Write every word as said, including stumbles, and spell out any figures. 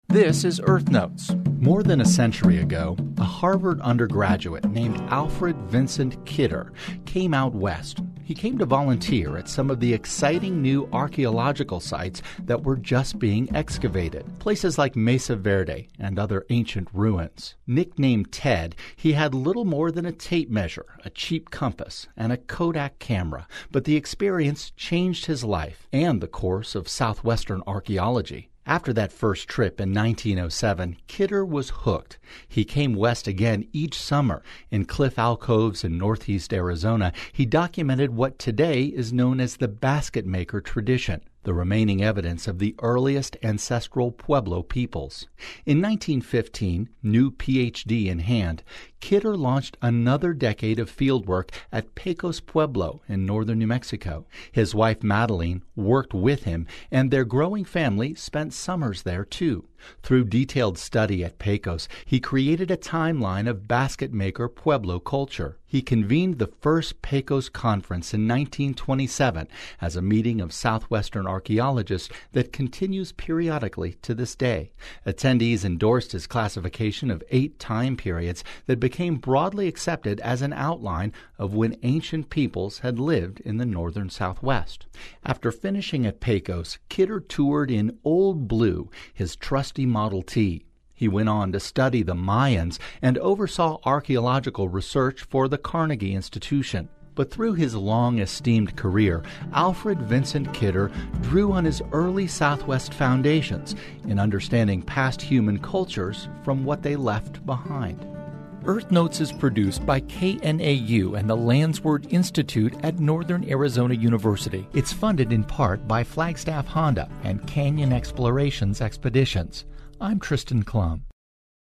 This is Earth Notes. More than a century ago, a Harvard undergraduate named Alfred Vincent Kidder came out west. He came to volunteer at some of the exciting new archaeological sites that were just being excavated, places like Mesa Verde and other ancient ruins. Nicknamed Ted, he had little more than a tape measure, a cheap compass, and a Kodak camera, but the experience changed his life and the course of southwestern archaeology. After that first trip in nineteen oh seven, Kidder was hooked. He came west again each summer. In cliff alcoves in northeast Arizona, he documented what today is known as the basket maker tradition, the remaining evidence of the earliest ancestral Pueblo peoples. In nineteen fifteen, new P H D in hand, Kidder launched another decade of fieldwork at Pecos Pueblo in northern New Mexico. His wife Madeline worked with him, and their growing family spent summers there too. Through detailed study at Pecos, he created a timeline of basket maker Pueblo culture. He convened the first Pecos Conference in nineteen twenty-seven as a meeting of southwestern archaeologists that continues periodically to this day. Attendees endorsed his classification of eight time periods that became broadly accepted as an outline of when ancient peoples had lived in the northern Southwest. After finishing at Pecos, Kidder toured in Old Blue, his trusty Model T. He went on to study the Mayans and oversaw archaeological research for the Carnegie Institution. But through his long-esteemed career, Alfred Vincent Kidder drew on his early Southwest foundations in understanding past human cultures from what they left behind. Earth Notes is produced by K N A U and the Landsword Institute at Northern Arizona University. It's funded in part by Flagstaff Honda and Canyon Explorations Expeditions. I'm Tristan Klum.